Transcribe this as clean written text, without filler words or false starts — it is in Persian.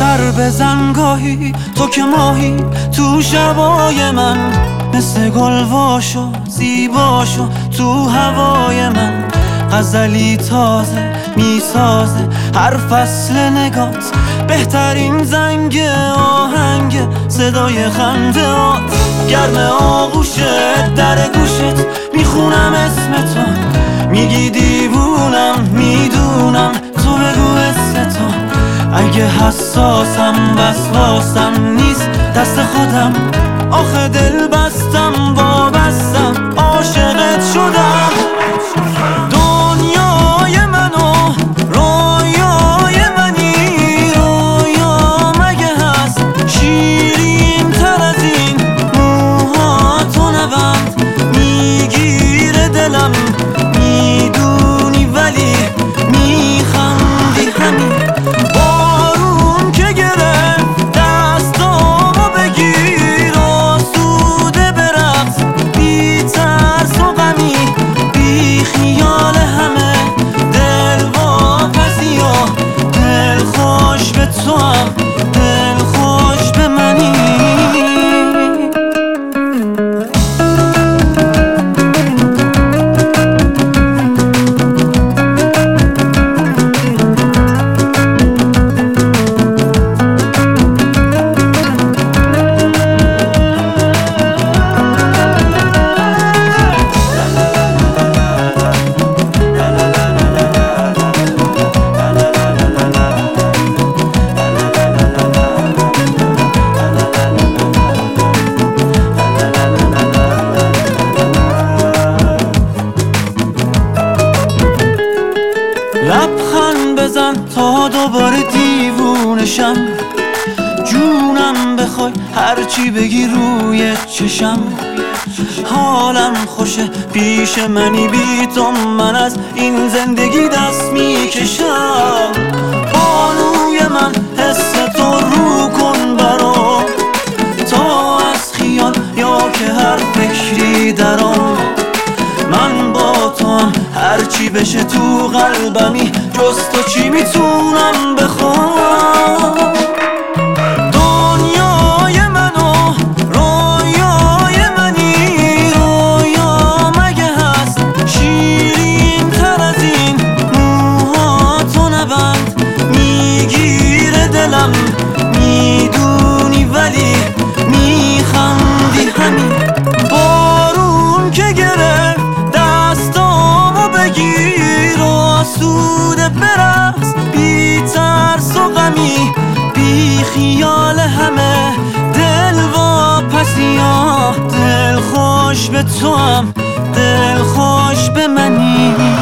سر بزن گاهی تو که ماهی تو شبای من، مثل گل واشو زیباشو تو هوای من. غزلی تازه میسازه هر فصل نگات، بهترین زنگ آهنگ صدای خندهات. گرم آغوشت در گوشت میخونم اسم تو، میگی دیوونم میدونم تو بگو اسم تو. اگه حساسم وسواسم نیست دست خودم، آخه دل بستم وابستم عاشقت شدم. دنیای منو رویای منی، رویا مگه هست شیرین تر از این؟ موهاتو نبند میگیره دلم، میدونی ولی میخندی همین. بارون که گرفت دستامو بگیر آسوده برقص، بی ترس و غمی بی خیال همه. دل واپسی و دل خوش به تو هم دل خوش به منی. لبخند بزن تا دوباره دیوونشم، جونم بخوای هرچی بگی روی چشم. حالم خوشه پیش منی بی تو، من از این زندگی دست میکشم. بانوی من حس تو رو کن برام، تا از خیال یا که هر فکری درام. من با تو هم هرچی بشه تو قلبمی، جز تو چی میتونم بخوام؟ دنیای منو رویای منی، رویا مگه هست شیرین تر از این؟ موهاتو نبند میگیره دلم، میدونی ولی میخندی همین. بارون که گرفت دستامو بگیر آسوده برقص، بی ترس و غمی بی خیال همه. دل واپسی ها دل خوش به تو هم دل خوش به منی.